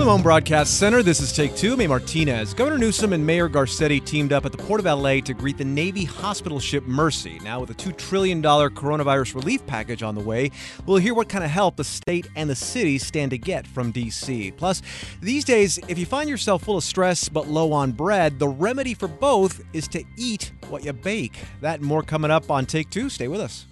From the Home Broadcast Center, this is Take Two. I'm Martinez. Governor Newsom and Mayor Garcetti teamed up at the Port of L.A. to greet the Navy hospital ship Mercy. Now with a $2 trillion coronavirus relief package on the way, we'll hear what kind of help the state and the city stand to get from D.C. Plus, these days, if you find yourself full of stress but low on bread, the remedy for both is to eat what you bake. That and more coming up on Take Two. Stay with us.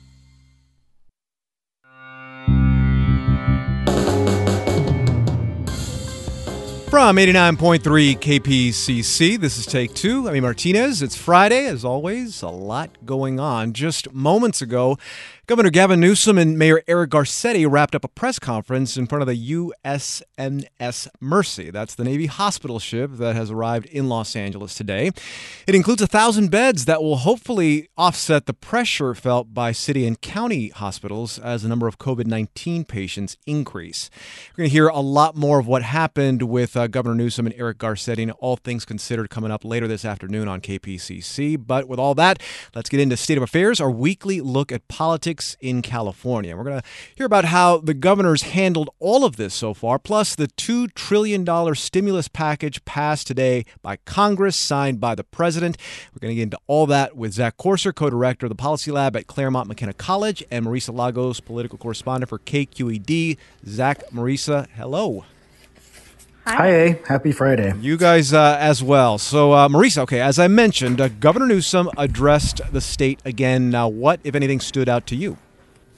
From 89.3 KPCC, this is Take Two. I'm Martinez. It's Friday, as always. A lot going on. Just moments ago, Governor Gavin Newsom and Mayor Eric Garcetti wrapped up a press conference in front of the USNS Mercy. That's the Navy hospital ship that has arrived in Los Angeles today. It includes 1,000 beds that will hopefully offset the pressure felt by city and county hospitals as the number of COVID-19 patients increase. We're going to hear a lot more of what happened with Governor Newsom and Eric Garcetti and All Things Considered coming up later this afternoon on KPCC. But with all that, let's get into State of Affairs, our weekly look at politics in California. We're going to hear about how the governor's handled all of this so far, plus the $2 trillion stimulus package passed today by Congress, signed by the president. We're going to get into all that with Zach Courser, co-director of the Policy Lab at Claremont McKenna College, and Marisa Lagos, political correspondent for KQED. Zach, Marisa, hello. Hi, happy Friday. You guys as well. So, Marisa, okay, as I mentioned, Governor Newsom addressed the state again. Now, what, if anything, stood out to you?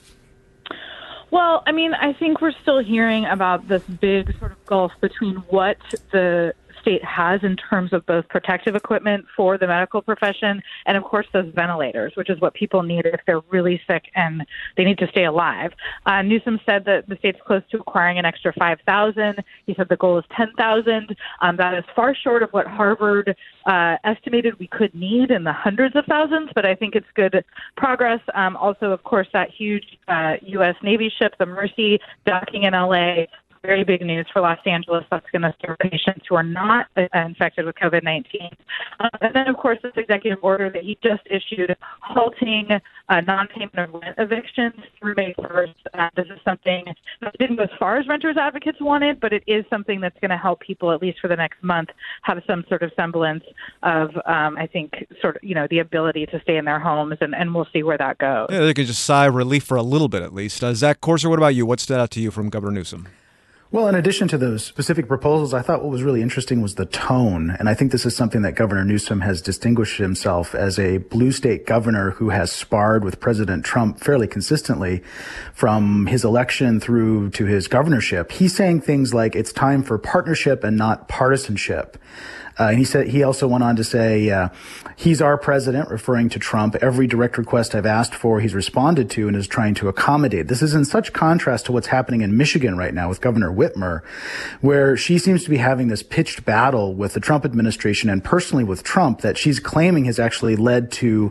Well, I mean, I think we're still hearing about this big sort of gulf between what the state has in terms of both protective equipment for the medical profession and, of course, those ventilators, which is what people need if they're really sick and they need to stay alive. Newsom said that the state's close to acquiring an extra 5,000. He said the goal is 10,000. That is far short of what Harvard estimated we could need in the hundreds of thousands, but I think it's good progress. Also, of course, that huge U.S. Navy ship, the Mercy, docking in L.A., very big news for Los Angeles. That's going to serve patients who are not infected with COVID-19. And then, of course, this executive order that he just issued halting non-payment of rent evictions through May 1st. This is something that didn't go as far as renters advocates wanted, but it is something that's going to help people, at least for the next month, have some sort of semblance of, I think, sort of, the ability to stay in their homes, and we'll see where that goes. Yeah, they could just sigh relief for a little bit, at least. Zach Courser, what about you? What stood out to you from Governor Newsom? Well, in addition to those specific proposals, I thought what was really interesting was the tone. And I think this is something that Governor Newsom has distinguished himself as a blue state governor who has sparred with President Trump fairly consistently from his election through to his governorship. He's saying things like it's time for partnership and not partisanship. And he also went on to say, he's our president, referring to Trump. Every direct request I've asked for, he's responded to and is trying to accommodate. This is in such contrast to what's happening in Michigan right now with Governor Whitmer, where she seems to be having this pitched battle with the Trump administration and personally with Trump that she's claiming has actually led to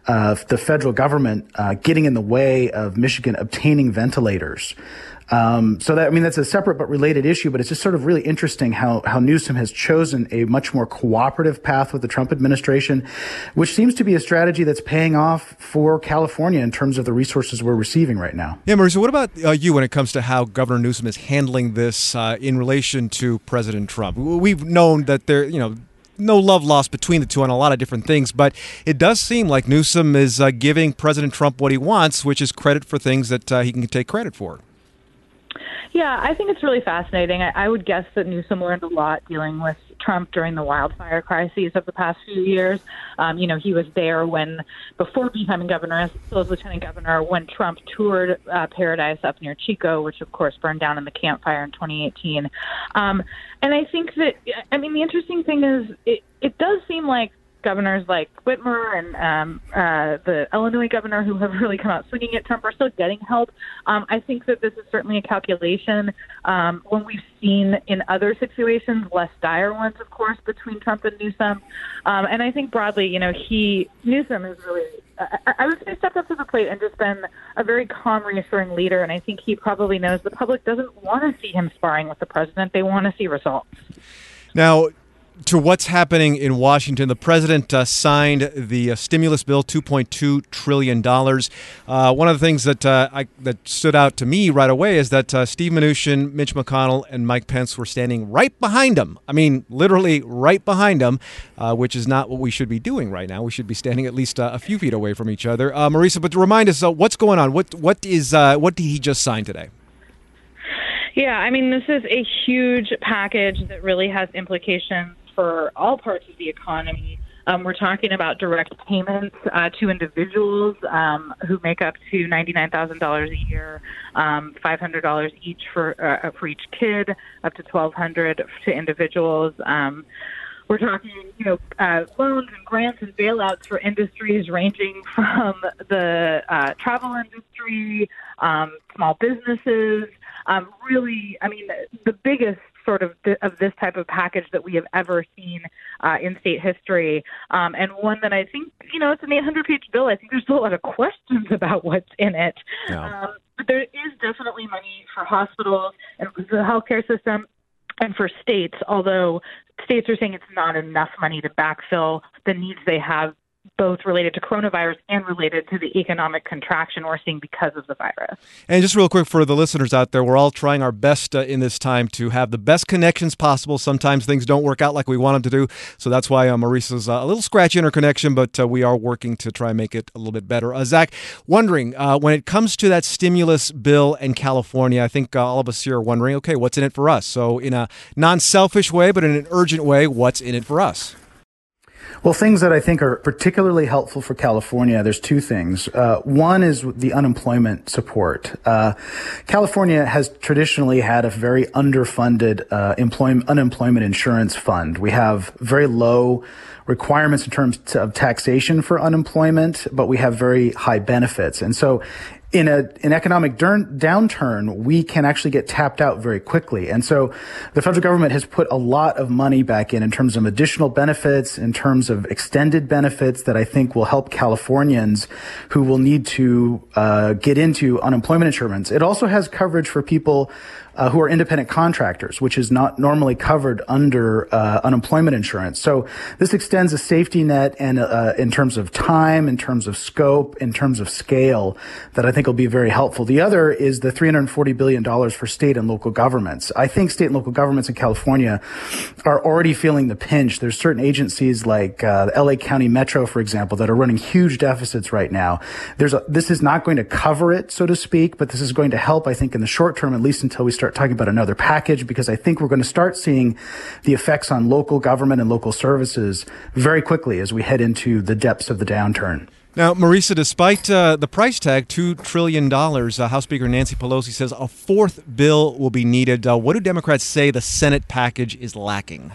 the federal government getting in the way of Michigan obtaining ventilators. That's a separate but related issue, but it's just sort of really interesting how Newsom has chosen a much more cooperative path with the Trump administration, which seems to be a strategy that's paying off for California in terms of the resources we're receiving right now. Yeah, Marisa, what about you when it comes to how Governor Newsom is handling this in relation to President Trump? We've known that there, no love lost between the two on a lot of different things, but it does seem like Newsom is giving President Trump what he wants, which is credit for things that he can take credit for. Yeah, I think it's really fascinating. I would guess that Newsom learned a lot dealing with Trump during the wildfire crises of the past few years. He was there before becoming governor, still as lieutenant governor, when Trump toured Paradise up near Chico, which of course burned down in the Camp Fire in 2018. And I think that, the interesting thing is it does seem like governors like Whitmer and the Illinois governor, who have really come out swinging at Trump, are still getting help. I think that this is certainly a calculation. When we've seen in other situations, less dire ones, of course, between Trump and Newsom. And I think broadly, Newsom is really, I would say, stepped up to the plate and just been a very calm, reassuring leader. And I think he probably knows the public doesn't want to see him sparring with the president. They want to see results. Now, to what's happening in Washington. The president signed the stimulus bill, $2.2 trillion. One of the things that that stood out to me right away is that Steve Mnuchin, Mitch McConnell, and Mike Pence were standing right behind him. I mean, literally right behind him, which is not what we should be doing right now. We should be standing at least a few feet away from each other. Marisa, but to remind us, what's going on? What did he just sign today? Yeah, I mean, this is a huge package that really has implications for all parts of the economy. We're talking about direct payments to individuals who make up to $99,000 a year, $500 each for each kid, up to $1,200 to individuals. We're talking, loans and grants and bailouts for industries ranging from the travel industry, small businesses. Really, I mean, the biggest sort of this type of package that we have ever seen in state history, and one that I think, it's an 800-page bill. I think there's still a lot of questions about what's in it. Yeah. But there is definitely money for hospitals and the healthcare system and for states, although states are saying it's not enough money to backfill the needs they have, both related to coronavirus and related to the economic contraction we're seeing because of the virus. And just real quick for the listeners out there, we're all trying our best in this time to have the best connections possible. Sometimes things don't work out like we want them to do. So that's why Marisa's a little scratchy in her connection, but we are working to try and make it a little bit better. Zach, wondering, when it comes to that stimulus bill in California, I think all of us here are wondering, okay, what's in it for us? So in a non-selfish way, but in an urgent way, what's in it for us? Well, things that I think are particularly helpful for California, there's two things. One is the unemployment support. California has traditionally had a very underfunded unemployment insurance fund. We have very low requirements in terms of taxation for unemployment, but we have very high benefits. And so in an economic downturn, we can actually get tapped out very quickly. And so the federal government has put a lot of money back in terms of additional benefits, in terms of extended benefits that I think will help Californians who will need to get into unemployment insurance. It also has coverage for people who are independent contractors, which is not normally covered under unemployment insurance. So this extends a safety net and in terms of time, in terms of scope, in terms of scale, that I think will be very helpful. The other is the $340 billion for state and local governments. I think state and local governments in California are already feeling the pinch. There's certain agencies like the LA County Metro, for example, that are running huge deficits right now. This is not going to cover it, so to speak, but this is going to help, I think, in the short term, at least until we start talking about another package, because I think we're going to start seeing the effects on local government and local services very quickly as we head into the depths of the downturn. Now, Marisa, despite the price tag, $2 trillion, House Speaker Nancy Pelosi says a fourth bill will be needed. What do Democrats say the Senate package is lacking?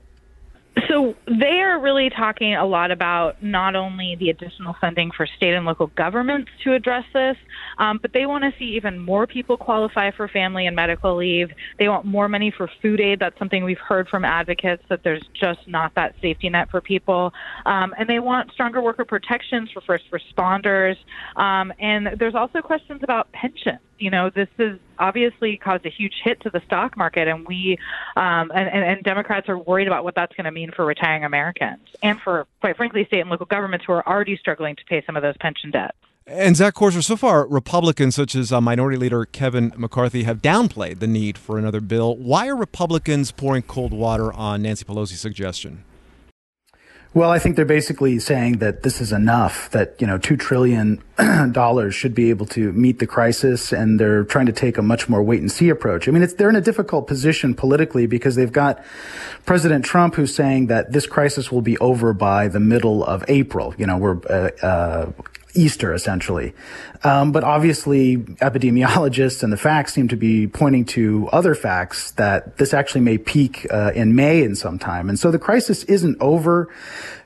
So they are really talking a lot about not only the additional funding for state and local governments to address this, but they want to see even more people qualify for family and medical leave. They want more money for food aid. That's something we've heard from advocates, that there's just not that safety net for people. And they want stronger worker protections for first responders. And there's also questions about pensions. This has obviously caused a huge hit to the stock market, and we and Democrats are worried about what that's going to mean for retiring Americans and for, quite frankly, state and local governments who are already struggling to pay some of those pension debts. And Zach Korser, so far, Republicans such as Minority Leader Kevin McCarthy have downplayed the need for another bill. Why are Republicans pouring cold water on Nancy Pelosi's suggestion? Well, I think they're basically saying that this is enough, that, $2 trillion should be able to meet the crisis, and they're trying to take a much more wait-and-see approach. I mean, they're in a difficult position politically because they've got President Trump who's saying that this crisis will be over by the middle of April. We're Easter, essentially. But obviously, epidemiologists and the facts seem to be pointing to other facts that this actually may peak in May in some time. And so the crisis isn't over.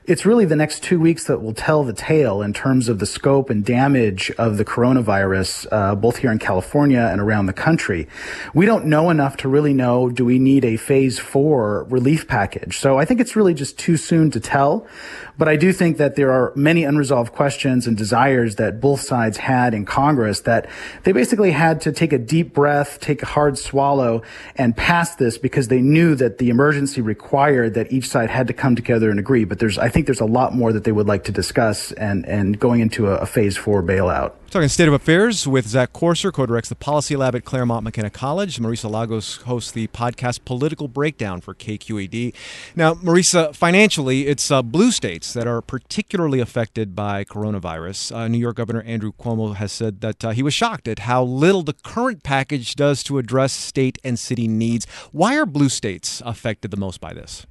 it's really the next 2 weeks that will tell the tale in terms of the scope and damage of the coronavirus, both here in California and around the country. We don't know enough to really know, do we need a phase 4 relief package? So I think it's really just too soon to tell. But I do think that there are many unresolved questions and desires that both sides had in Congress that they basically had to take a deep breath, take a hard swallow, and pass this because they knew that the emergency required that each side had to come together and agree. But I think there's a lot more that they would like to discuss and going into a phase 4 bailout. Talking State of Affairs with Zach Corser, co-directs the Policy Lab at Claremont McKenna College. Marisa Lagos hosts the podcast Political Breakdown for KQED. Now, Marisa, financially, it's blue states that are particularly affected by coronavirus. New York Governor Andrew Cuomo has said that he was shocked at how little the current package does to address state and city needs. Why are blue states affected the most by this?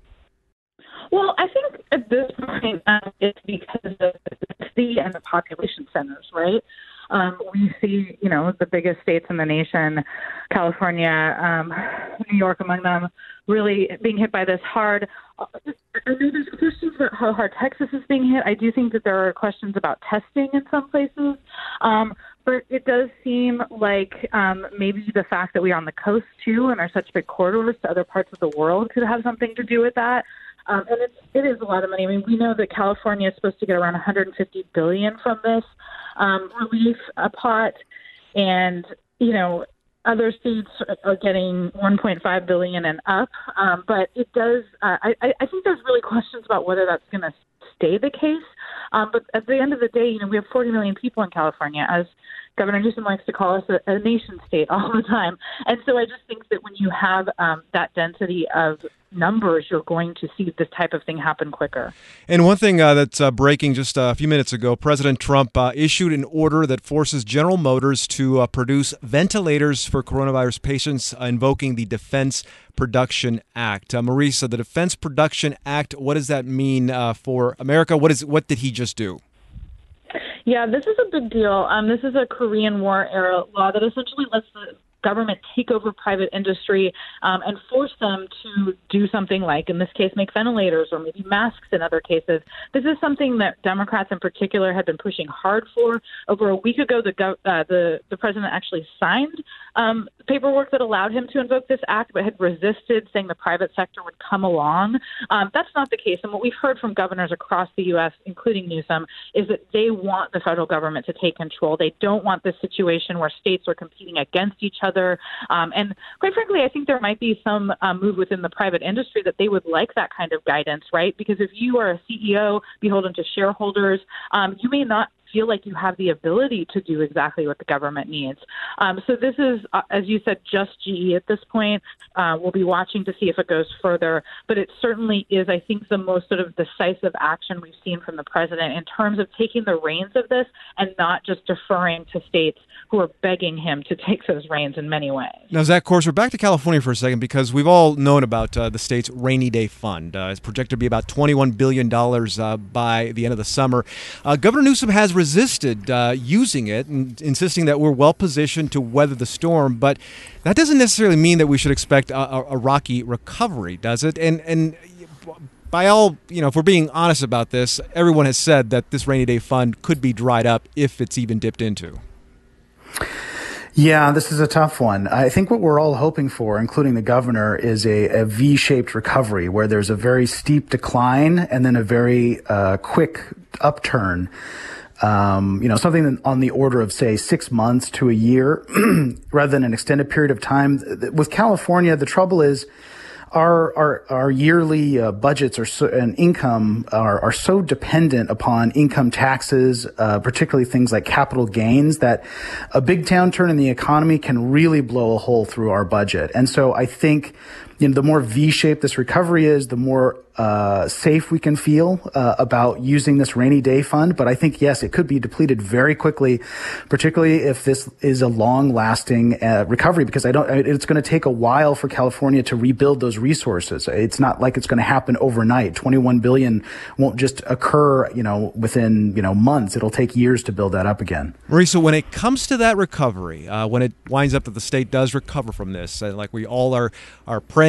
Well, I think at this point, it's because of the city and the population centers, right? We see, the biggest states in the nation, California, New York among them, really being hit by this hard. I know there's questions about how hard Texas is being hit. I do think that there are questions about testing in some places. But it does seem like maybe the fact that we are on the coast, too, and are such big corridors to other parts of the world could have something to do with that. And it is a lot of money. I mean, we know that California is supposed to get around $150 billion from this relief pot, and other states are getting $1.5 billion and up. But it does. I think there's really questions about whether that's going to stay the case. But at the end of the day, we have 40 million people in California, as Governor Newsom likes to call us a nation state all the time. And so I just think that when you have that density of numbers, you're going to see this type of thing happen quicker. And one thing that's breaking just a few minutes ago, President Trump issued an order that forces General Motors to produce ventilators for coronavirus patients, invoking the Defense Production Act. Marisa, the Defense Production Act, what does that mean for America? What did he just do? Yeah, this is a big deal. This is a Korean War era law that essentially lets the government take over private industry and force them to do something like, in this case, make ventilators or maybe masks in other cases. This is something that Democrats in particular had been pushing hard for. Over a week ago, the president actually signed paperwork that allowed him to invoke this act, but had resisted, saying the private sector would come along. That's not the case. And what we've heard from governors across the U.S., including Newsom, is that they want the federal government to take control. They don't want this situation where states are competing against each other. And quite frankly, I think there might be some move within the private industry that they would like that kind of guidance, right? Because if you are a CEO beholden to shareholders, you may not feel like you have the ability to do exactly what the government needs. So this is, as you said, just GE at this point. We'll be watching to see if it goes further, but it certainly is, I think, the most sort of decisive action we've seen from the president in terms of taking the reins of this and not just deferring to states who are begging him to take those reins in many ways. Now, Zach Corser, back to California for a second, because we've all known about the state's rainy day fund. It's projected to be about $21 billion by the end of the summer. Governor Newsom has resisted using it and insisting that we're well positioned to weather the storm, but that doesn't necessarily mean that we should expect a rocky recovery, does it? And by all, if we're being honest about this, everyone has said that this rainy day fund could be dried up if it's even dipped into. Yeah, this is a tough one. I think what we're all hoping for, including the governor, is a V-shaped recovery where there's a very steep decline and then a very quick upturn. Something on the order of, say, 6 months to a year rather than an extended period of time. With California, the trouble is our yearly budgets and income are so dependent upon income taxes, particularly things like capital gains, that a big downturn in the economy can really blow a hole through our budget. And so I think the more V-shaped this recovery is, the more safe we can feel about using this rainy day fund. But I think, yes, it could be depleted very quickly, particularly if this is a long-lasting recovery, because it's going to take a while for California to rebuild those resources. It's not like it's going to happen overnight. $21 billion won't just occur, within, months. It'll take years to build that up again. Marisa, when it comes to that recovery, when it winds up that the state does recover from this, like we all are praying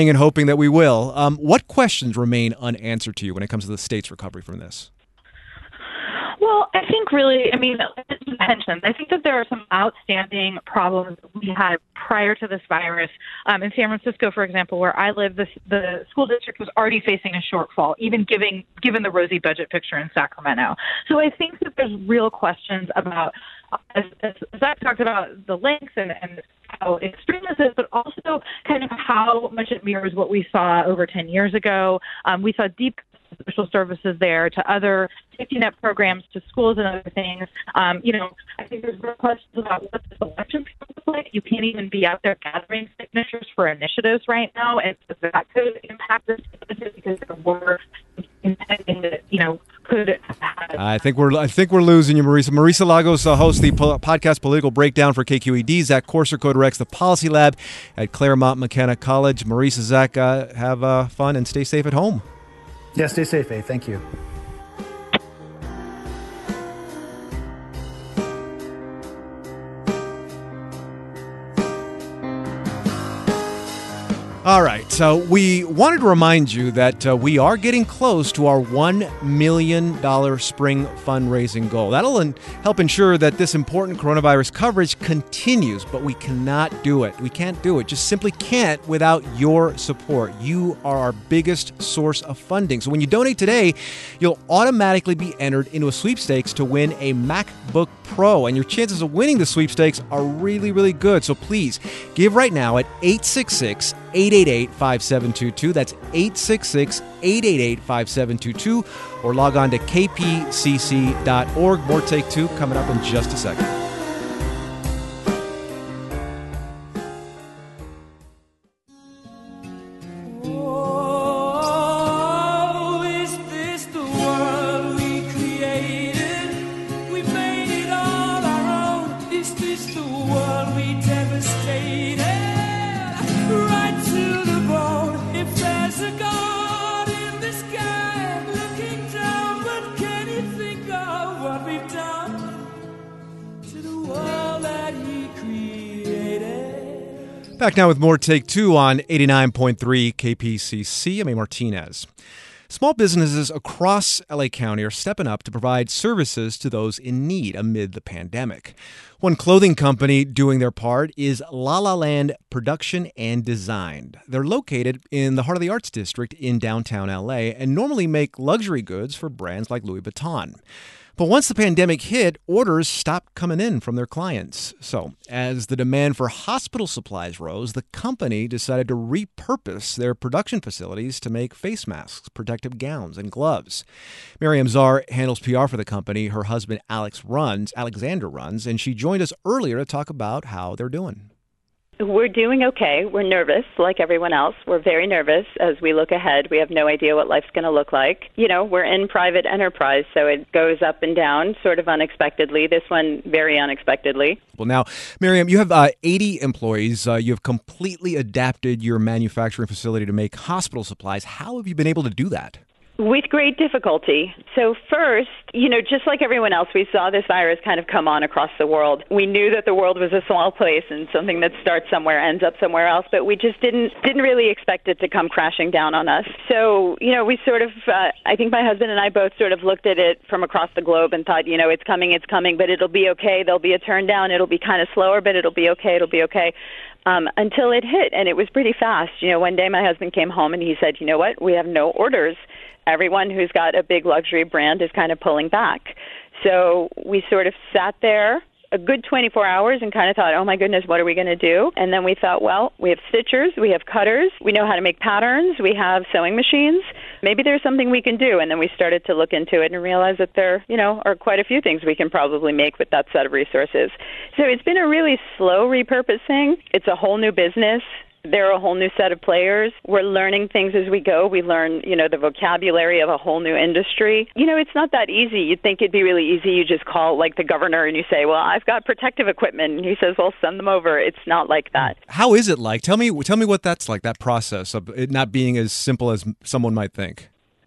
praying and hoping that we will. What questions remain unanswered to you when it comes to the state's recovery from this? Well, I think really, pensions. I think that there are some outstanding problems we had prior to this virus. In San Francisco, for example, where I live, the school district was already facing a shortfall, even given the rosy budget picture in Sacramento. So I think that there's real questions about, as Zach talked about, the length and how extreme this is, but also kind of how much it mirrors what we saw over 10 years ago. We saw deep social services there, to other safety net programs, to schools and other things. I think there's real questions about what this election looks like. You can't even be out there gathering signatures for initiatives right now, and that could impact this because there were intending that, could have. I think we're losing you, Marisa. Marisa Lagos hosts the podcast Political Breakdown for KQED. Zach Corser co-directs the Policy Lab at Claremont McKenna College. Marisa, Zach, have fun and stay safe at home. Yeah, stay safe, Faye. Thank you. All right, so we wanted to remind you that we are getting close to our $1 million spring fundraising goal. That'll help ensure that this important coronavirus coverage continues, but we cannot do it. We can't do it. Just simply can't without your support. You are our biggest source of funding. So when you donate today, you'll automatically be entered into a sweepstakes to win a MacBook Pro, and your chances of winning the sweepstakes are really, really good. So please give right now at 866-888-5722. That's 866-888-5722, or log on to kpcc.org. More Take Two coming up in just a second. Back now with more Take Two on 89.3 KPCC. I'm A. Martinez. Small businesses across LA County are stepping up to provide services to those in need amid the pandemic. One clothing company doing their part is La La Land Production and Design. They're located in the heart of the Arts District in downtown LA and normally make luxury goods for brands like Louis Vuitton. But once the pandemic hit, orders stopped coming in from their clients. So, as the demand for hospital supplies rose, the company decided to repurpose their production facilities to make face masks, protective gowns, and gloves. Miriam Czar handles PR for the company. Her husband, Alexander runs, and she joined us earlier to talk about how they're doing. We're doing okay. We're nervous, like everyone else. We're very nervous as we look ahead. We have no idea what life's going to look like. We're in private enterprise, so it goes up and down sort of unexpectedly. This one, very unexpectedly. Well, now, Miriam, you have 80 employees. You have completely adapted your manufacturing facility to make hospital supplies. How have you been able to do that? With great difficulty. So first, just like everyone else, we saw this virus kind of come on across the world. We knew that the world was a small place and something that starts somewhere ends up somewhere else, but we just didn't really expect it to come crashing down on us. So, we sort of, I think my husband and I both sort of looked at it from across the globe and thought, it's coming, but it'll be okay. There'll be a turn down. It'll be kind of slower, but it'll be okay. Until it hit, and it was pretty fast. One day my husband came home and he said, what? We have no orders. Everyone who's got a big luxury brand is kind of pulling back. So we sort of sat there a good 24 hours and kind of thought, oh my goodness, what are we going to do? And then we thought, well, we have stitchers, we have cutters, we know how to make patterns, we have sewing machines. Maybe there's something we can do. And then we started to look into it and realize that there, are quite a few things we can probably make with that set of resources. So it's been a really slow repurposing. It's a whole new business. There are a whole new set of players. We're learning things as we go. We learn, the vocabulary of a whole new industry. It's not that easy. You'd think it'd be really easy. You just call like the governor and you say, well, I've got protective equipment. And he says, well, send them over. It's not like that. How is it like? Tell me what that's like, that process of it not being as simple as someone might think.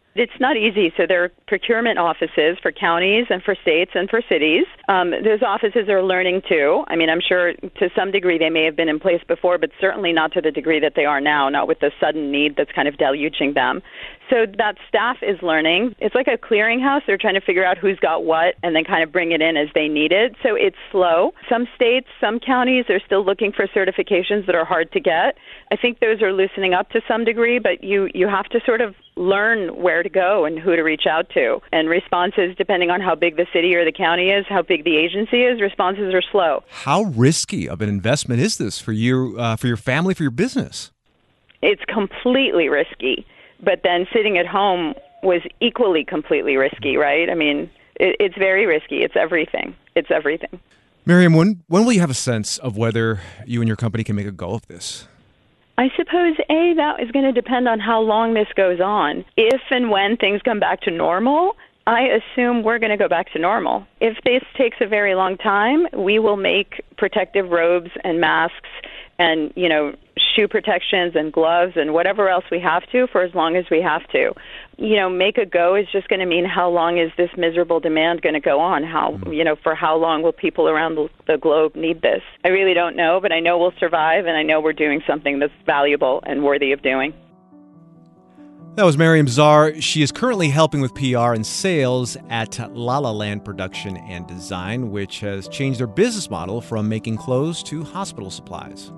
It's not easy. So there are procurement offices for counties and for states and for cities. Those offices are learning too. I mean, I'm sure to some degree they may have been in place before, but certainly not to the degree that they are now, not with the sudden need that's kind of deluging them. So that staff is learning. It's like a clearinghouse. They're trying to figure out who's got what and then kind of bring it in as they need it. So it's slow. Some states, some counties are still looking for certifications that are hard to get. I think those are loosening up to some degree, but you have to sort of learn where to go and who to reach out to. And responses, depending on how big the city or the county is, how big the agency is, responses are slow. How risky of an investment is this for you, for your family, for your business? It's completely risky. But then sitting at home was equally completely risky, right? I mean, it's very risky. It's everything. It's everything. Miriam, when will you have a sense of whether you and your company can make a go of this? I suppose, that is going to depend on how long this goes on. If and when things come back to normal, I assume we're going to go back to normal. If this takes a very long time, we will make protective robes and masks and, shoe protections and gloves and whatever else we have to for as long as we have to. Make a go is just going to mean how long is this miserable demand going to go on? For how long will people around the globe need this? I really don't know, but I know we'll survive, and I know we're doing something that's valuable and worthy of doing. That was Miriam Czar. She is currently helping with PR and sales at La La Land Production and Design, which has changed their business model from making clothes to hospital supplies.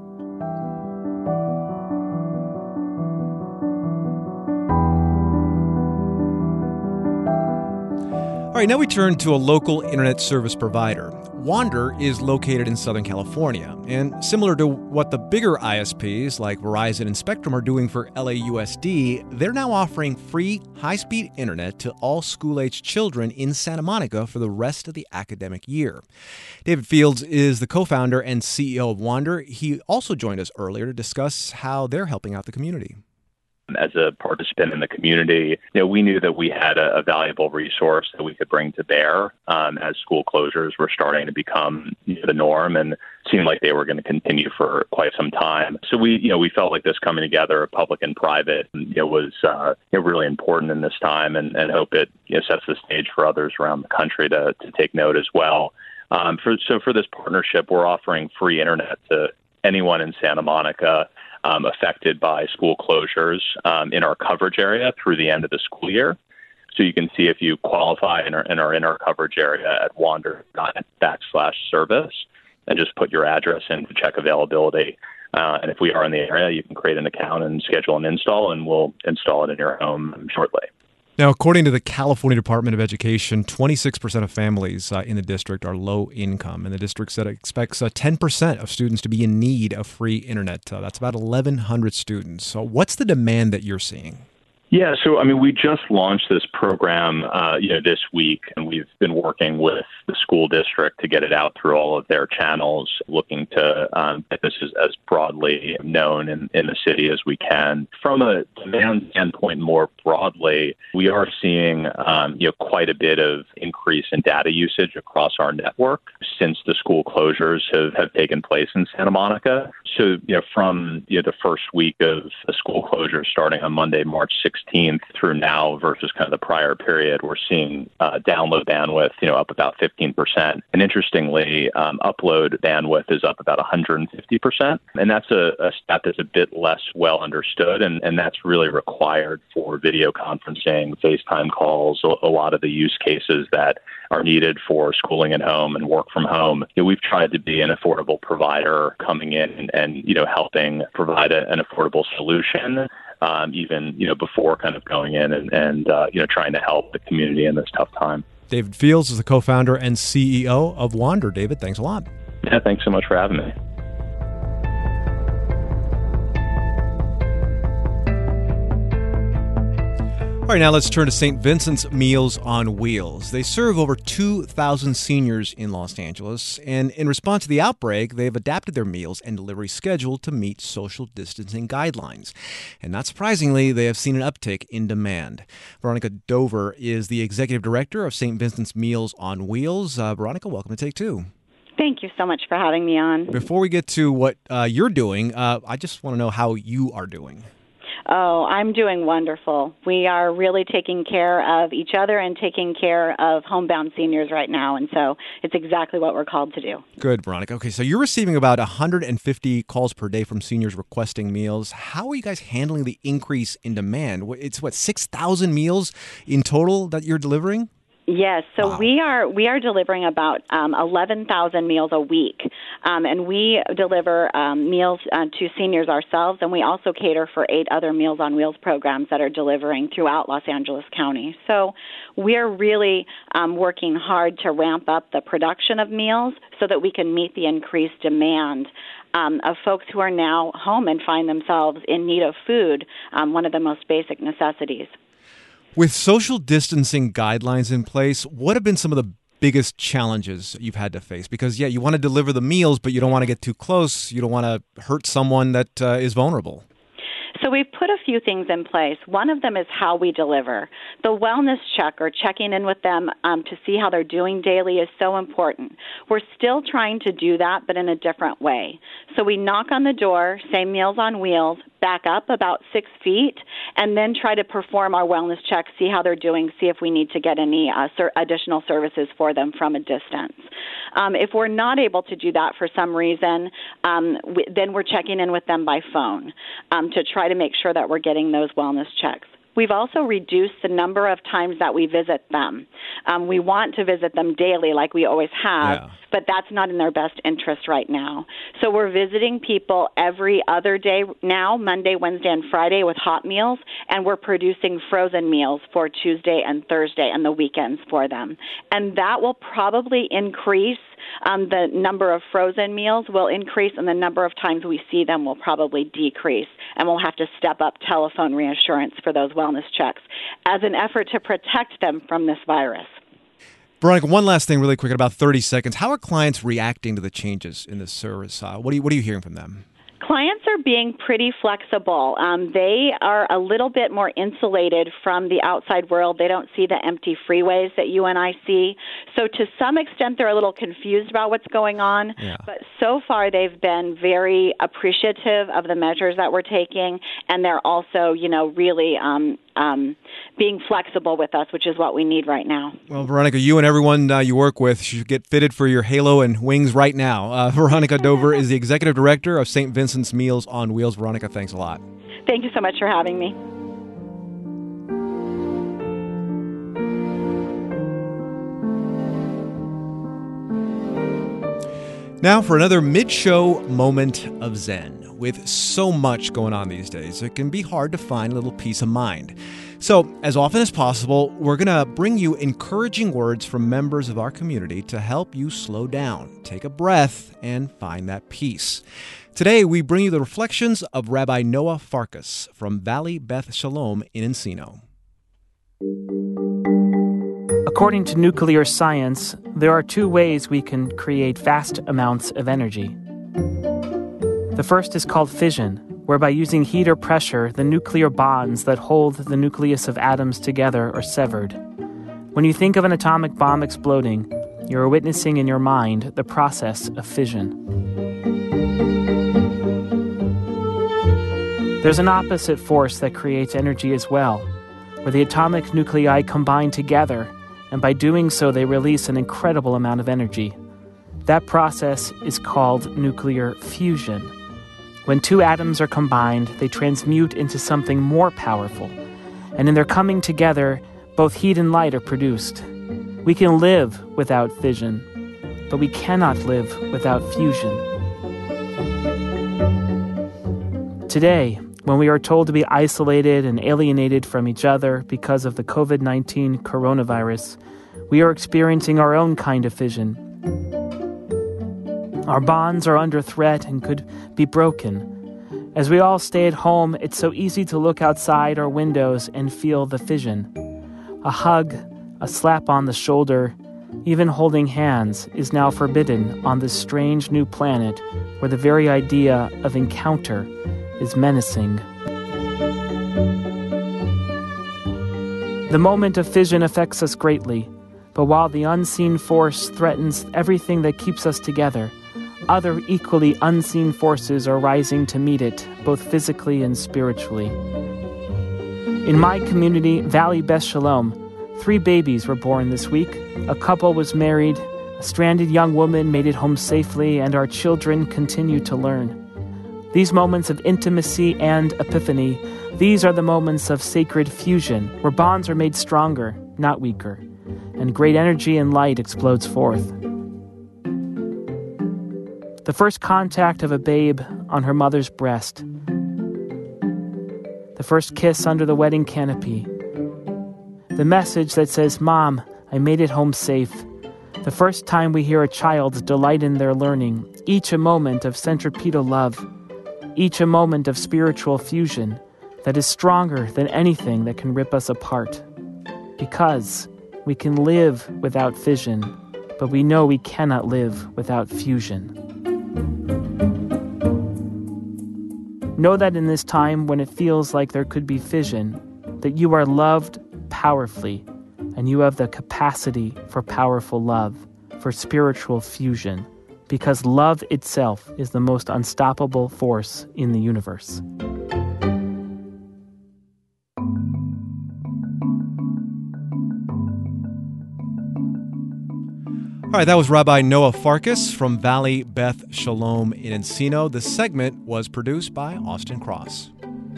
All right, now we turn to a local internet service provider. Wander is located in Southern California, and similar to what the bigger ISPs like Verizon and Spectrum are doing for LAUSD, they're now offering free high-speed internet to all school-aged children in Santa Monica for the rest of the academic year. David Fields is the co-founder and CEO of Wander. He also joined us earlier to discuss how they're helping out the community. As a participant in the community, we knew that we had a valuable resource that we could bring to bear as school closures were starting to become the norm and seemed like they were going to continue for quite some time. So we felt like this coming together, public and private, was really important in this time, and hope it sets the stage for others around the country to take note as well. For this partnership, we're offering free internet to anyone in Santa Monica affected by school closures in our coverage area through the end of the school year. So you can see if you qualify and are in our coverage area at wander.net/service and just put your address in to check availability. And if we are in the area, you can create an account and schedule an install, and we'll install it in your home shortly. Now, according to the California Department of Education, 26% of families in the district are low income, and the district said it expects 10% of students to be in need of free internet. That's about 1,100 students. So what's the demand that you're seeing? Yeah, so we just launched this program, this week, and we've been working with the school district to get it out through all of their channels, looking to get this as broadly known in the city as we can. From a demand standpoint, more broadly, we are seeing quite a bit of increase in data usage across our network since the school closures have taken place in Santa Monica. So, from the first week of the school closure starting on Monday, March 16th through now versus kind of the prior period, we're seeing download bandwidth, up about 15%. And interestingly, upload bandwidth is up about 150%. And that's a stat that's a bit less well understood. And that's really required for video conferencing, FaceTime calls, a lot of the use cases that are needed for schooling at home and work from home. We've tried to be an affordable provider coming in and helping provide an affordable solution, even before kind of going in and trying to help the community in this tough time. David Fields is the co-founder and CEO of Wander. David, thanks a lot. Yeah, thanks so much for having me. All right, now let's turn to St. Vincent's Meals on Wheels. They serve over 2,000 seniors in Los Angeles, and in response to the outbreak, they've adapted their meals and delivery schedule to meet social distancing guidelines. And not surprisingly, they have seen an uptick in demand. Veronica Dover is the executive director of St. Vincent's Meals on Wheels. Veronica, welcome to Take Two. Thank you so much for having me on. Before we get to what you're doing, I just want to know how you are doing. Oh, I'm doing wonderful. We are really taking care of each other and taking care of homebound seniors right now, and so it's exactly what we're called to do. Good, Veronica. Okay, so you're receiving about 150 calls per day from seniors requesting meals. How are you guys handling the increase in demand? It's 6,000 meals in total that you're delivering? Yes, so Wow. we are delivering about 11,000 meals a week, and we deliver meals to seniors ourselves, and we also cater for 8 other Meals on Wheels programs that are delivering throughout Los Angeles County. So we're really working hard to ramp up the production of meals so that we can meet the increased demand of folks who are now home and find themselves in need of food, one of the most basic necessities. With social distancing guidelines in place, what have been some of the biggest challenges you've had to face? Because, you want to deliver the meals, but you don't want to get too close. You don't want to hurt someone that is vulnerable. So we've put a few things in place. One of them is how we deliver. The wellness check, or checking in with them to see how they're doing daily, is so important. We're still trying to do that, but in a different way. So we knock on the door, say Meals on Wheels, back up about 6 feet, and then try to perform our wellness check, see how they're doing, see if we need to get any additional services for them from a distance. If we're not able to do that for some reason, then we're checking in with them by phone to try to make sure that we're getting those wellness checks. We've also reduced the number of times that we visit them. We want to visit them daily like we always have, but that's not in their best interest right now. So we're visiting people every other day now, Monday, Wednesday, and Friday with hot meals, and we're producing frozen meals for Tuesday and Thursday and the weekends for them. And that will probably increase. The number of frozen meals will increase, and the number of times we see them will probably decrease, and we'll have to step up telephone reassurance for those wellness checks as an effort to protect them from this virus. Veronica, one last thing really quick, in about 30 seconds. How are clients reacting to the changes in this service? What are you hearing from them? Clients are being pretty flexible. They are a little bit more insulated from the outside world. They don't see the empty freeways that you and I see. So to some extent, they're a little confused about what's going on. Yeah. But so far, they've been very appreciative of the measures that we're taking, and they're also, really being flexible with us, which is what we need right now. Well, Veronica, you and everyone you work with should get fitted for your halo and wings right now. Veronica Dover is the executive director of St. Vincent's Meals on Wheels. Veronica, thanks a lot. Thank you so much for having me. Now for another mid-show moment of zen. With so much going on these days, it can be hard to find a little peace of mind. So, as often as possible, we're going to bring you encouraging words from members of our community to help you slow down, take a breath, and find that peace. Today, we bring you the reflections of Rabbi Noah Farkas from Valley Beth Shalom in Encino. According to nuclear science, there are 2 ways we can create vast amounts of energy. The first is called fission, whereby using heat or pressure, the nuclear bonds that hold the nucleus of atoms together are severed. When you think of an atomic bomb exploding, you are witnessing in your mind the process of fission. There's an opposite force that creates energy as well, where the atomic nuclei combine together, and by doing so they release an incredible amount of energy. That process is called nuclear fusion. When 2 atoms are combined, they transmute into something more powerful, and in their coming together, both heat and light are produced. We can live without fission, but we cannot live without fusion. Today, when we are told to be isolated and alienated from each other because of the COVID-19 coronavirus, we are experiencing our own kind of fission. Our bonds are under threat and could be broken. As we all stay at home, it's so easy to look outside our windows and feel the fission. A hug, a slap on the shoulder, even holding hands is now forbidden on this strange new planet where the very idea of encounter is menacing. The moment of fission affects us greatly, but while the unseen force threatens everything that keeps us together, other equally unseen forces are rising to meet it, both physically and spiritually. In my community, Valley Beth Shalom, 3 babies were born this week. A couple was married, a stranded young woman made it home safely, and our children continue to learn. These moments of intimacy and epiphany, these are the moments of sacred fusion, where bonds are made stronger, not weaker, and great energy and light explodes forth. The first contact of a babe on her mother's breast. The first kiss under the wedding canopy. The message that says, "Mom, I made it home safe." The first time we hear a child's delight in their learning, each a moment of centripetal love, each a moment of spiritual fusion that is stronger than anything that can rip us apart. Because we can live without fission, but we know we cannot live without fusion. Know that in this time when it feels like there could be fission, that you are loved powerfully, and you have the capacity for powerful love, for spiritual fusion, because love itself is the most unstoppable force in the universe. All right, that was Rabbi Noah Farkas from Valley Beth Shalom in Encino. The segment was produced by Austin Cross.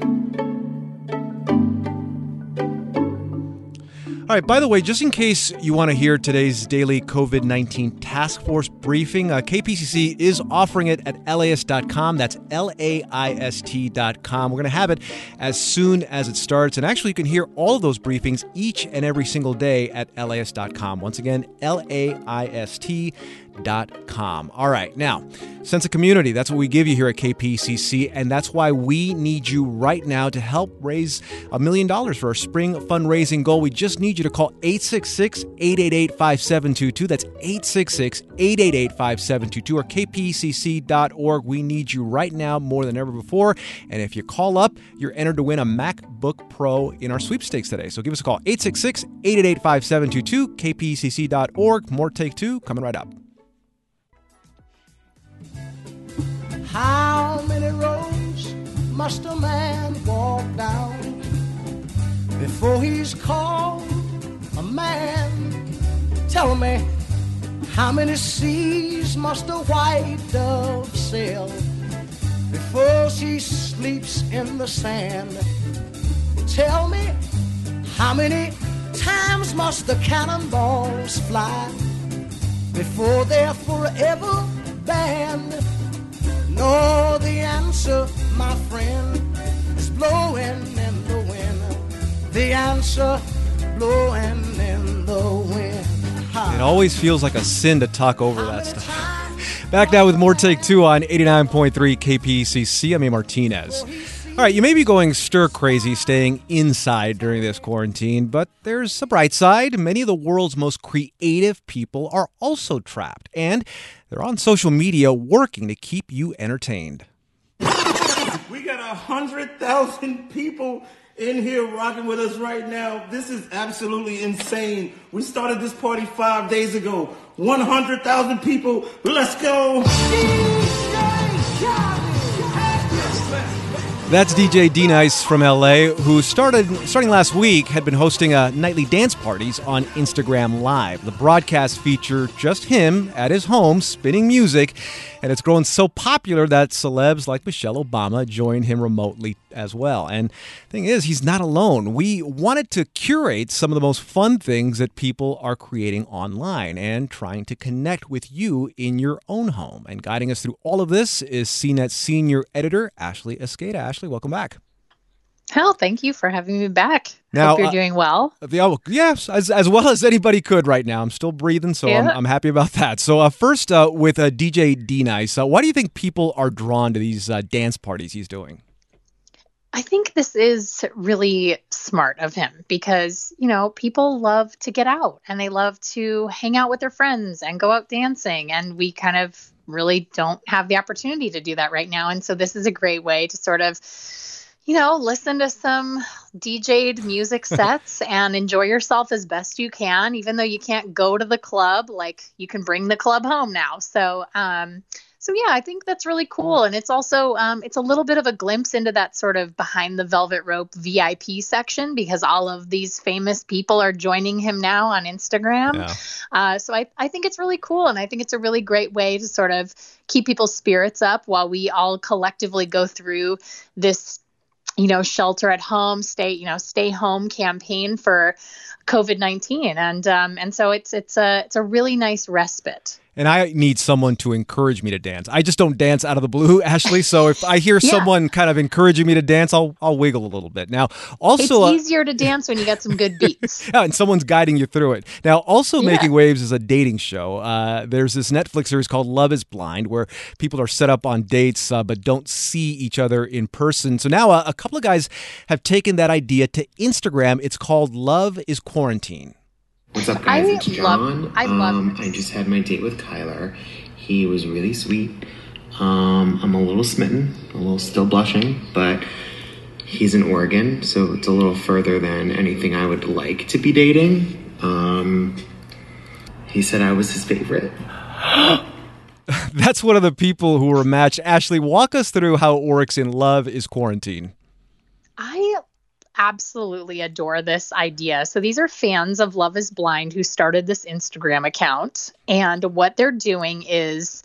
All right, by the way, just in case you want to hear today's daily COVID-19 task force briefing, KPCC is offering it at LAist.com. That's LAIST.com. We're going to have it as soon as it starts. And actually, you can hear all of those briefings each and every single day at LAist.com. Once again, LAIST.com. All right, now, sense of community. That's what we give you here at KPCC, and that's why we need you right now to help raise $1 million for our spring fundraising goal. We just need you to call 866-888-5722. That's 866-888-5722 or kpcc.org. We need you right now more than ever before. And if you call up, you're entered to win a MacBook Pro in our sweepstakes today. So give us a call, 866-888-5722, kpcc.org. More Take Two coming right up. How many roads must a man walk down before he's called a man? Tell me, how many seas must a white dove sail before she sleeps in the sand? Tell me, how many times must the cannonballs fly before they're forever banned? No, the answer, my friend, is blowing in the wind. The answer, blowing in the wind. It always feels like a sin to talk over that stuff. Back now with more Take Two on 89.3 KPCC. I'm A. Martinez. All right, you may be going stir-crazy staying inside during this quarantine, but there's a bright side. Many of the world's most creative people are also trapped, and they're on social media working to keep you entertained. We got 100,000 people in here rocking with us right now. This is absolutely insane. We started this party 5 days ago. 100,000 people. Let's go. That's DJ D-Nice from LA, who starting last week, had been hosting nightly dance parties on Instagram Live. The broadcast featured just him at his home spinning music, and it's grown so popular that celebs like Michelle Obama joined him remotely as well. And the thing is, he's not alone. We wanted to curate some of the most fun things that people are creating online and trying to connect with you in your own home. And guiding us through all of this is CNET senior editor Ashley Escada. Ashley, welcome back. Hell, thank you for having me back. Now, hope you're doing well. Yes, as well as anybody could right now. I'm still breathing, so yeah. I'm happy about that. So first, with DJ D-Nice, why do you think people are drawn to these dance parties he's doing? I think this is really smart of him because, people love to get out and they love to hang out with their friends and go out dancing. And we kind of really don't have the opportunity to do that right now. And so this is a great way to sort of listen to some DJ'd music sets and enjoy yourself as best you can, even though you can't go to the club, like you can bring the club home now. So So yeah, I think that's really cool. And it's also, it's a little bit of a glimpse into that sort of behind the velvet rope VIP section, because all of these famous people are joining him now on Instagram. So I think it's really cool. And I think it's a really great way to sort of keep people's spirits up while we all collectively go through this, shelter at home, stay home campaign for COVID-19. And so it's a really nice respite. And I need someone to encourage me to dance. I just don't dance out of the blue, Ashley. So if I hear someone kind of encouraging me to dance, I'll wiggle a little bit. Now, also, it's easier to dance when you got some good beats. And someone's guiding you through it. Now, also making waves is a dating show. There's this Netflix series called Love is Blind, where people are set up on dates but don't see each other in person. So now a couple of guys have taken that idea to Instagram. It's called Love is Quarantine. What's up, guys? It's John. I just had my date with Kyler. He was really sweet. I'm a little smitten, a little still blushing, but he's in Oregon, so it's a little further than anything I would like to be dating. He said I was his favorite. That's one of the people who were matched. Ashley, walk us through how it works in Love is Quarantine. I absolutely adore this idea. So these are fans of Love is Blind who started this Instagram account. And what they're doing is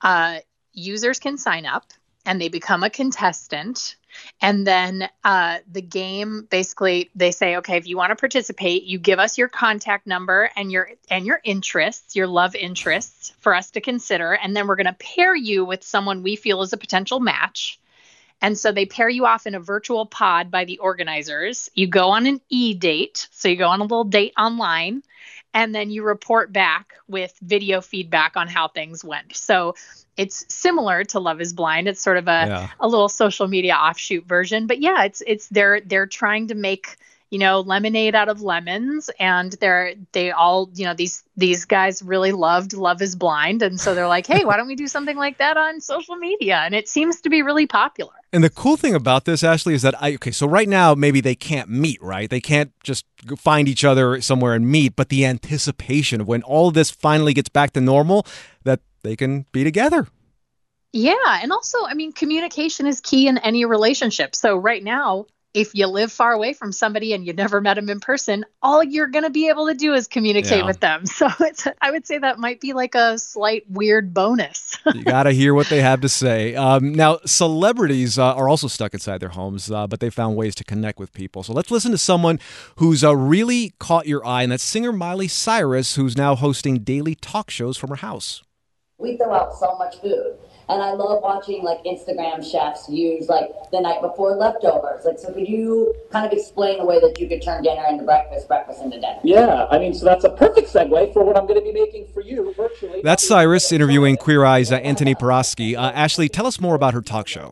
users can sign up and they become a contestant. And then the game, basically, they say, okay, if you want to participate, you give us your contact number and your interests, your love interests for us to consider. And then we're going to pair you with someone we feel is a potential match. And so they pair you off in a virtual pod by the organizers. You go on an e-date. So you go on a little date online, and then you report back with video feedback on how things went. So it's similar to Love is Blind. It's sort of a little social media offshoot version. But yeah, they're trying to make, lemonade out of lemons, and they all, these guys really loved Love is Blind. And so they're like, hey, why don't we do something like that on social media? And it seems to be really popular. And the cool thing about this, Ashley, is that so right now, maybe they can't meet, right? They can't just find each other somewhere and meet, but the anticipation of when all this finally gets back to normal, that they can be together. Yeah. And also, communication is key in any relationship. So right now, if you live far away from somebody and you never met them in person, all you're going to be able to do is communicate with them. So I would say that might be like a slight weird bonus. You got to hear what they have to say. Now, celebrities are also stuck inside their homes, but they found ways to connect with people. So let's listen to someone who's really caught your eye, and that's singer Miley Cyrus, who's now hosting daily talk shows from her house. We throw out so much food. And I love watching Instagram chefs use the night before leftovers. So could you kind of explain the way that you could turn dinner into breakfast into dinner? Yeah, so that's a perfect segue for what I'm going to be making for you virtually. That's Cyrus interviewing Queer Eye's Anthony Porosky. Ashley, tell us more about her talk show.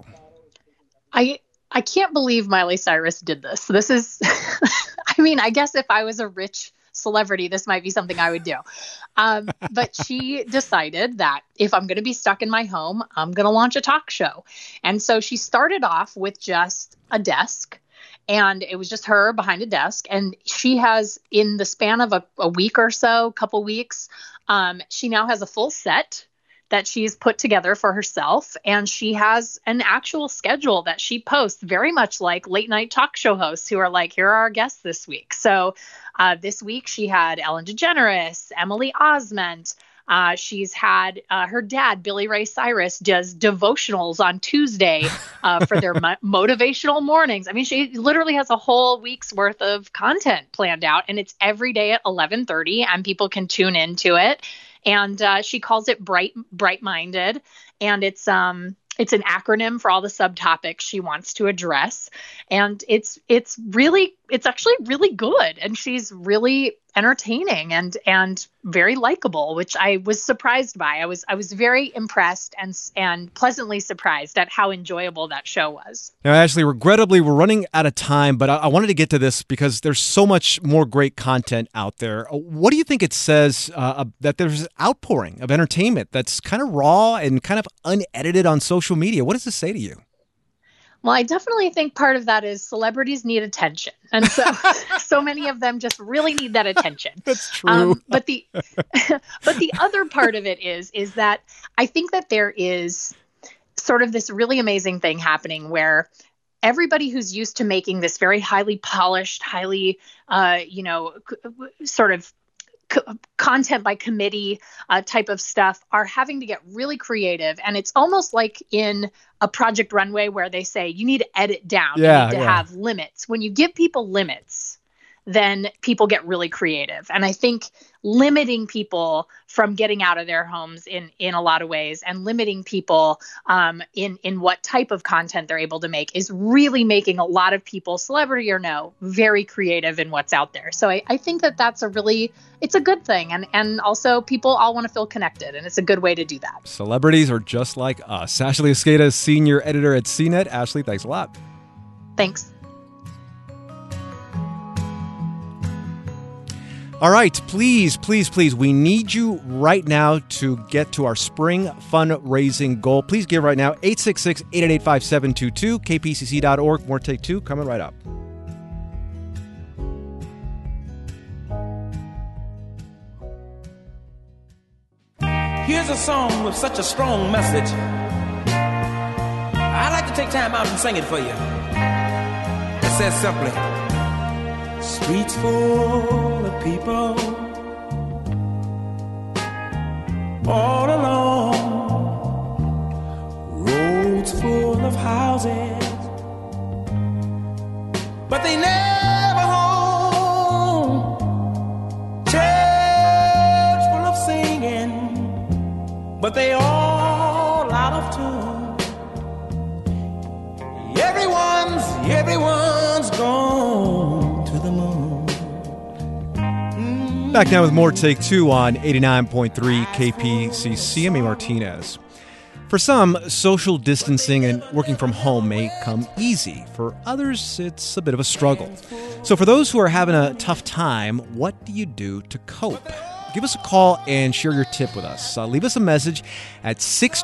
I can't believe Miley Cyrus did this. This is, I guess if I was a rich celebrity, this might be something I would do. But she decided that if I'm going to be stuck in my home, I'm going to launch a talk show. And so she started off with just a desk, and it was just her behind a desk. And she has, in the span of a week or so, couple weeks, she now has a full set that she's put together for herself. And she has an actual schedule that she posts, very much like late night talk show hosts who are like, here are our guests this week. So this week she had Ellen DeGeneres, Emily Osment. She's had her dad, Billy Ray Cyrus, does devotionals on Tuesday for their motivational mornings. She literally has a whole week's worth of content planned out, and it's every day at 11:30, and people can tune into it. And she calls it Bright-Minded, and it's an acronym for all the subtopics she wants to address. And it's actually really good, and she's really entertaining and very likable, which I was surprised by. I was very impressed and pleasantly surprised at how enjoyable that show was. Now, Ashley, regrettably, we're running out of time, but I wanted to get to this because there's so much more great content out there. What do you think it says that there's an outpouring of entertainment that's kind of raw and kind of unedited on social media? What does this say to you? Well, I definitely think part of that is celebrities need attention. And so many of them just really need that attention. That's true. But the other part of it is that I think that there is sort of this really amazing thing happening where everybody who's used to making this very highly polished, highly, sort of content by committee type of stuff are having to get really creative. And it's almost like in a Project Runway where they say you need to edit down, you need to have limits. When you give people limits, then people get really creative. And I think limiting people from getting out of their homes in a lot of ways and limiting people in what type of content they're able to make is really making a lot of people, celebrity or no, very creative in what's out there. So I think that that's it's a good thing. And also people all want to feel connected, and it's a good way to do that. Celebrities are just like us. Ashley Esqueda, senior editor at CNET. Ashley, thanks a lot. Thanks. All right, please, we need you right now to get to our spring fundraising goal. Please give right now, 866-888-5722, kpcc.org. More Take Two coming right up. Here's a song with such a strong message. I'd like to take time out and sing it for you. It says simply, streets full of people, all along, roads full of houses, but they never home. Church full of singing, but they all out of tune. Everyone's gone to the moon. Back now with more Take Two on 89.3 KPCC. I'm Martinez. For some, social distancing and working from home may come easy. For others, it's a bit of a struggle. So for those who are having a tough time, what do you do to cope? Give us a call and share your tip with us. Leave us a message at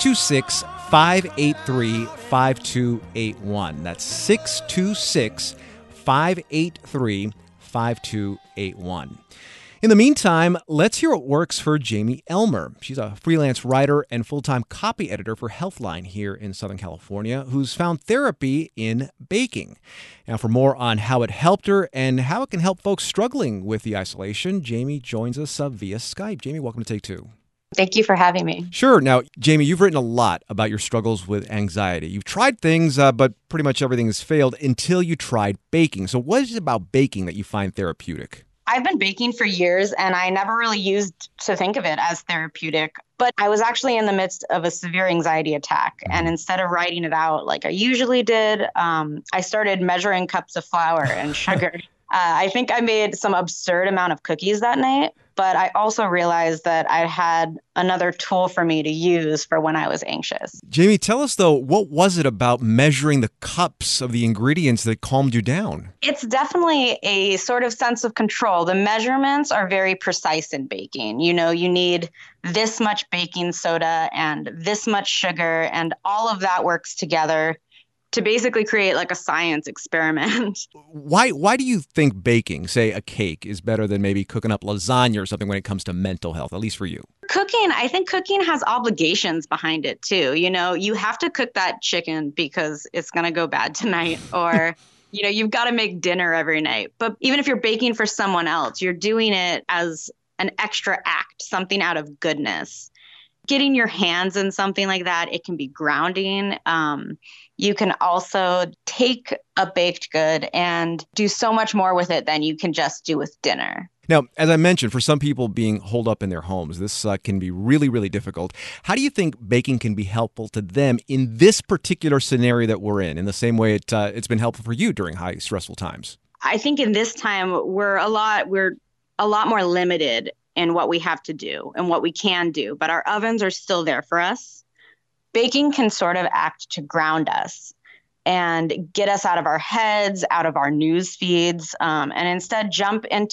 626-583-5281. That's 626-583-5281. In the meantime, let's hear what works for Jamie Elmer. She's a freelance writer and full-time copy editor for Healthline here in Southern California, who's found therapy in baking. Now, for more on how it helped her and how it can help folks struggling with the isolation, Jamie joins us via Skype. Jamie, welcome to Take Two. Thank you for having me. Sure. Now, Jamie, you've written a lot about your struggles with anxiety. You've tried things, but pretty much everything has failed until you tried baking. So what is it about baking that you find therapeutic? I've been baking for years, and I never really used to think of it as therapeutic. But I was actually in the midst of a severe anxiety attack. And instead of writing it out like I usually did, I started measuring cups of flour and sugar. I think I made some absurd amount of cookies that night. But I also realized that I had another tool for me to use for when I was anxious. Jamie, tell us, though, what was it about measuring the cups of the ingredients that calmed you down? It's definitely a sort of sense of control. The measurements are very precise in baking. You know, you need this much baking soda and this much sugar, and all of that works together to basically create like a science experiment. Why do you think baking, say a cake, is better than maybe cooking up lasagna or something when it comes to mental health, at least for you? I think cooking has obligations behind it too. You know, you have to cook that chicken because it's going to go bad tonight, or, you know, you've got to make dinner every night. But even if you're baking for someone else, you're doing it as an extra act, something out of goodness. Getting your hands in something like that, it can be grounding. You can also take a baked good and do so much more with it than you can just do with dinner. Now, as I mentioned, for some people being holed up in their homes, this can be really, really difficult. How do you think baking can be helpful to them in this particular scenario that we're in the same way it's been helpful for you during high stressful times? I think in this time, we're a lot more limited in what we have to do and what we can do, but our ovens are still there for us. Baking can sort of act to ground us and get us out of our heads, out of our news feeds, and instead jump into the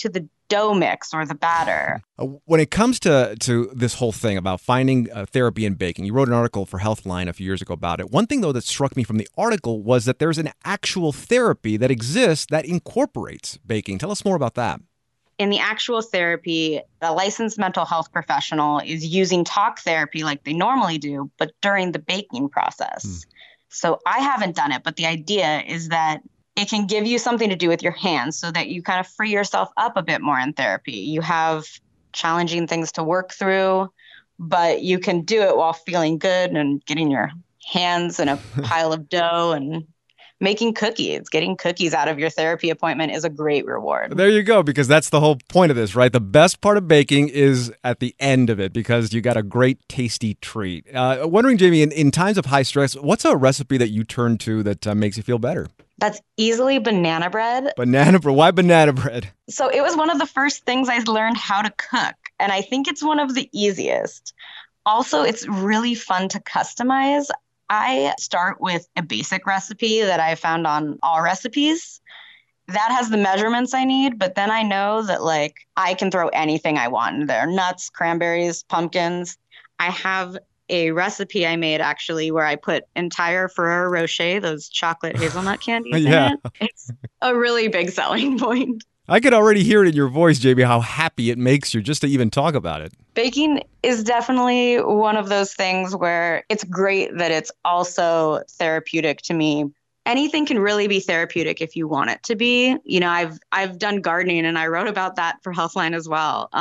dough mix or the batter. When it comes to this whole thing about finding therapy in baking, you wrote an article for Healthline a few years ago about it. One thing, though, that struck me from the article was that there's an actual therapy that exists that incorporates baking. Tell us more about that. In the actual therapy, a licensed mental health professional is using talk therapy like they normally do, but during the baking process. So I haven't done it, but the idea is that it can give you something to do with your hands so that you kind of free yourself up a bit more in therapy. You have challenging things to work through, but you can do it while feeling good and getting your hands in a pile of dough and making cookies. Getting cookies out of your therapy appointment is a great reward. There you go, because that's the whole point of this, right? The best part of baking is at the end of it because you got a great, tasty treat. Wondering, Jamie, in times of high stress, what's a recipe that you turn to that makes you feel better? That's easily banana bread. Banana bread? Why banana bread? So it was one of the first things I learned how to cook, and I think it's one of the easiest. Also, it's really fun to customize. I start with a basic recipe that I found on All Recipes. That has the measurements I need, but then I know that I can throw anything I want. There are nuts, cranberries, pumpkins. I have a recipe I made actually where I put entire Ferrero Rocher, those chocolate hazelnut candies in it. It's a really big selling point. I could already hear it in your voice, Jamie, how happy it makes you just to even talk about it. Baking is definitely one of those things where it's great that it's also therapeutic to me. Anything can really be therapeutic if you want it to be. You know, I've done gardening and I wrote about that for Healthline as well.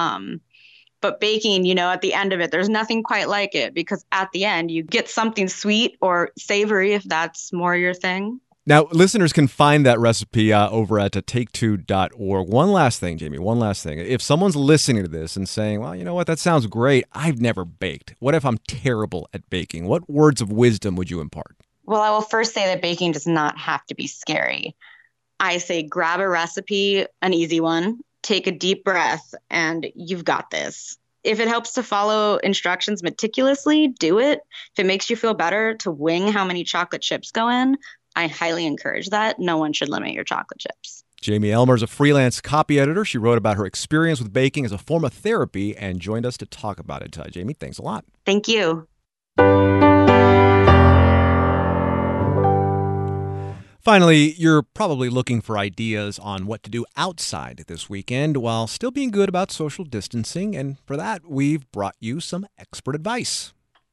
But baking, you know, at the end of it, there's nothing quite like it because at the end you get something sweet or savory if that's more your thing. Now, listeners can find that recipe over at take2.org. One last thing, Jamie, one last thing. If someone's listening to this and saying, well, you know what, that sounds great. I've never baked. What if I'm terrible at baking? What words of wisdom would you impart? Well, I will first say that baking does not have to be scary. I say grab a recipe, an easy one, take a deep breath, and you've got this. If it helps to follow instructions meticulously, do it. If it makes you feel better to wing how many chocolate chips go in, I highly encourage that. No one should limit your chocolate chips. Jamie Elmer is a freelance copy editor. She wrote about her experience with baking as a form of therapy and joined us to talk about it. Jamie, thanks a lot. Thank you. Finally, you're probably looking for ideas on what to do outside this weekend while still being good about social distancing. And for that, we've brought you some expert advice.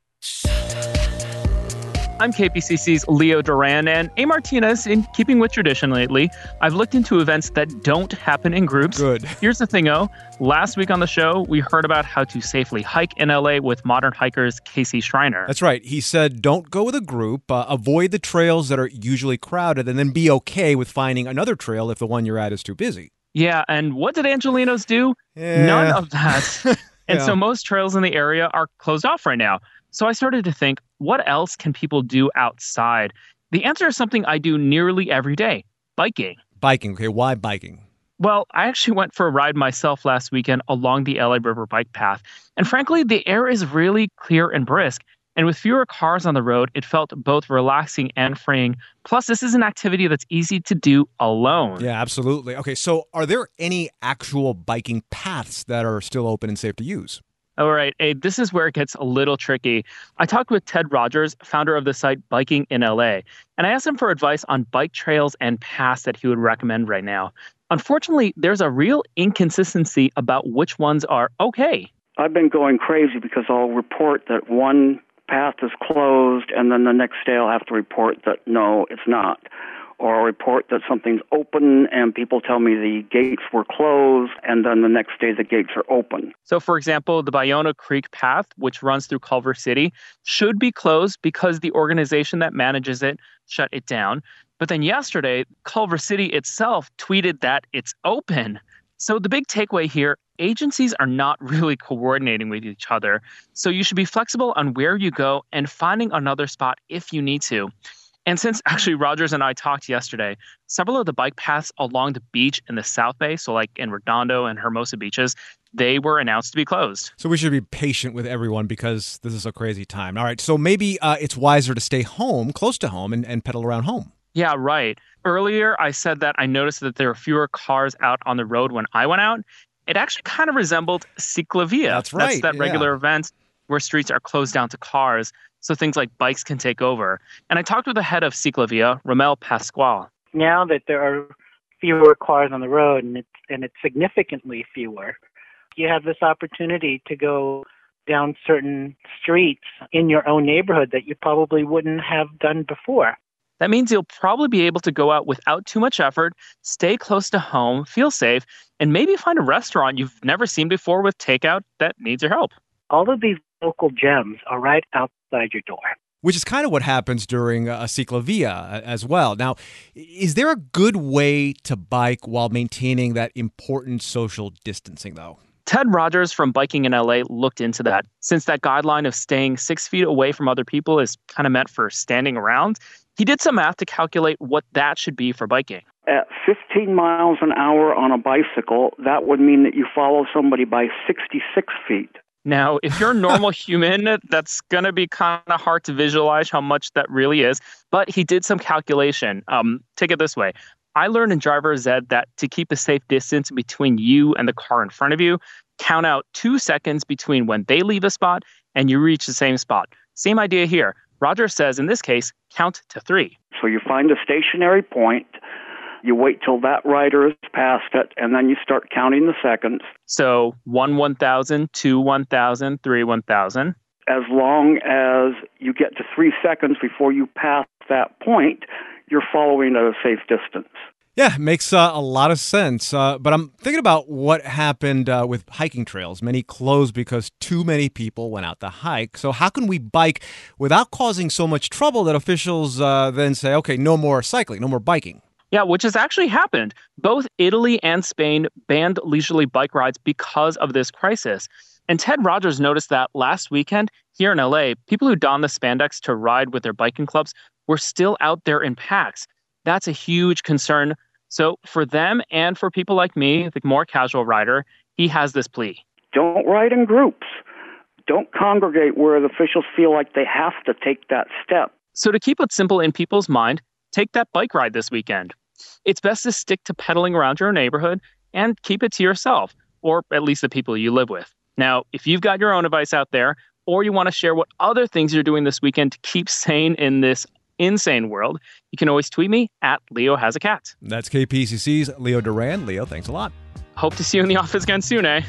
I'm KPCC's Leo Duran, and A. Martinez, in keeping with tradition lately, I've looked into events that don't happen in groups. Good. Here's the thing, though. Last week on the show, we heard about how to safely hike in LA with modern hiker's Casey Schreiner. That's right. He said don't go with a group, avoid the trails that are usually crowded, and then be okay with finding another trail if the one you're at is too busy. Yeah, and what did Angelinos do? None of that. And so most trails in the area are closed off right now. So I started to think, what else can people do outside? The answer is something I do nearly every day, biking. Biking. Okay, why biking? Well, I actually went for a ride myself last weekend along the LA River bike path. And frankly, the air is really clear and brisk. And with fewer cars on the road, it felt both relaxing and freeing. Plus, this is an activity that's easy to do alone. Yeah, absolutely. Okay, so are there any actual biking paths that are still open and safe to use? All right, Abe, this is where it gets a little tricky. I talked with Ted Rogers, founder of the site Biking in LA, and I asked him for advice on bike trails and paths that he would recommend right now. Unfortunately, there's a real inconsistency about which ones are okay. I've been going crazy because I'll report that one path is closed, and then the next day I'll have to report that no, it's not. Or I'll report that something's open and people tell me the gates were closed, and then the next day the gates are open. So, for example, the Ballona Creek Path, which runs through Culver City, should be closed because the organization that manages it shut it down. But then yesterday, Culver City itself tweeted that it's open. So the big takeaway here, agencies are not really coordinating with each other. So you should be flexible on where you go and finding another spot if you need to. And since actually Rogers and I talked yesterday, several of the bike paths along the beach in the South Bay, so like in Redondo and Hermosa beaches, they were announced to be closed. So we should be patient with everyone because this is a crazy time. All right, so maybe it's wiser to stay home, close to home, and pedal around home. Yeah, right. Earlier, I said that I noticed that there were fewer cars out on the road when I went out. it actually kind of resembled ciclovia. That's right. That's that regular event where streets are closed down to cars, so things like bikes can take over. And I talked with the head of Ciclovia, Romel Pascual. Now that there are fewer cars on the road, and it's significantly fewer, you have this opportunity to go down certain streets in your own neighborhood that you probably wouldn't have done before. That means you'll probably be able to go out without too much effort, stay close to home, feel safe, and maybe find a restaurant you've never seen before with takeout that needs your help. All of these local gems are right outside your door. Which is kind of what happens during a ciclovia as well. Now, is there a good way to bike while maintaining that important social distancing, though? Ted Rogers from Biking in LA looked into that. Since that guideline of staying 6 feet away from other people is kind of meant for standing around, he did some math to calculate what that should be for biking. At 15 miles an hour on a bicycle, that would mean that you follow somebody by 66 feet. Now, if you're a normal human, that's going to be kind of hard to visualize how much that really is. But he did some calculation. Take it this way. I learned in driver's ed that to keep a safe distance between you and the car in front of you, count out 2 seconds between when they leave a spot and you reach the same spot. Same idea here. Roger says, in this case, count to 3. So you find a stationary point, you wait till that rider is past it, and then you start counting the seconds. So 1 1,000, 2 1,000, 3 1,000. As long as you get to 3 seconds before you pass that point, you're following at a safe distance. Yeah, it makes a lot of sense. But I'm thinking about what happened with hiking trails. Many closed because too many people went out to hike. So how can we bike without causing so much trouble that officials then say, okay, no more cycling, no more biking? Yeah, which has actually happened. Both Italy and Spain banned leisurely bike rides because of this crisis. And Ted Rogers noticed that last weekend here in LA, people who donned the spandex to ride with their biking clubs were still out there in packs. That's a huge concern. So for them and for people like me, the more casual rider, he has this plea. Don't ride in groups. Don't congregate where the officials feel like they have to take that step. So to keep it simple in people's mind, take that bike ride this weekend. It's best to stick to pedaling around your neighborhood and keep it to yourself, or at least the people you live with. Now, if you've got your own advice out there, or you want to share what other things you're doing this weekend to keep sane in this insane world, you can always tweet me at Leo Has a Cat. That's KPCC's Leo Duran. Leo, thanks a lot. Hope to see you in the office again soon, eh?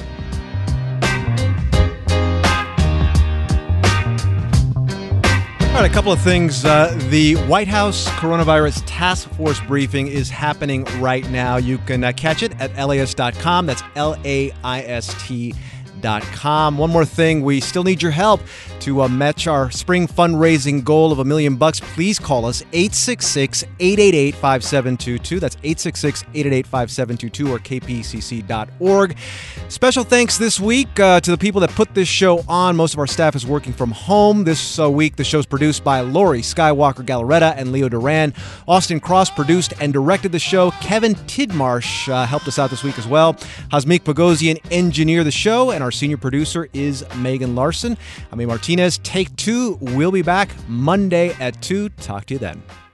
All right, a couple of things. The White House Coronavirus Task Force briefing is happening right now. You can catch it at LAist.com. That's LAIST.com. One more thing, we still need your help to match our spring fundraising goal of $1 million. Please call us 866-888-5722. That's 866-888-5722 or kpcc.org. Special thanks this week to the people that put this show on. Most of our staff is working from home this week. The show's produced by Lori Skywalker Gallaretta and Leo Duran. Austin Cross produced and directed the show. Kevin Tidmarsh helped us out this week as well. Hasmik Bogosian engineered the show, and our senior producer is Megan Larson. I'm Martinez. Take Two. We'll be back Monday at 2. Talk to you then.